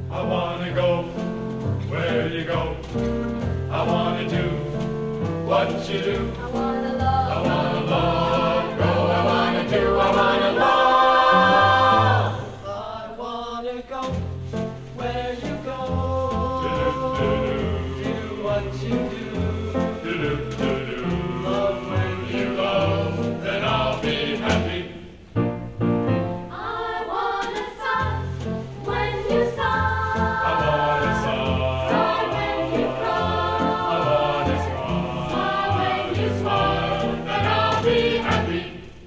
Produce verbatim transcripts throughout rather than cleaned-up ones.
I wanna go where you go. I wanna do what you do. I wanna love. I wanna love, go. I wanna do, I wanna love. I wanna go where you go. Do-do-do-do. Do what you do. Do-do-do-do. Love when You you love, then I'll be happy. I wanna sigh when you I sigh. wanna sigh. Sigh when you I cry. wanna smile. Smile when you smile. Then I'll be happy.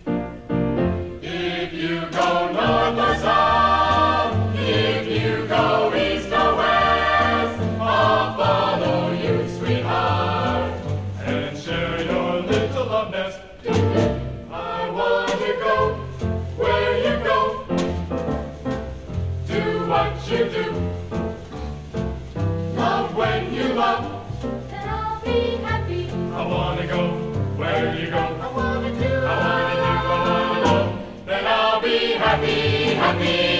If you go north or south, if you go east or west, I'll follow you, sweetheart, and share your little love nest. I wanna go where you go, do what you do, love when you love. Then I'll be happy. I wanna go where you go. I wanna do. I wanna do, I wanna love, then I'll be happy, happy.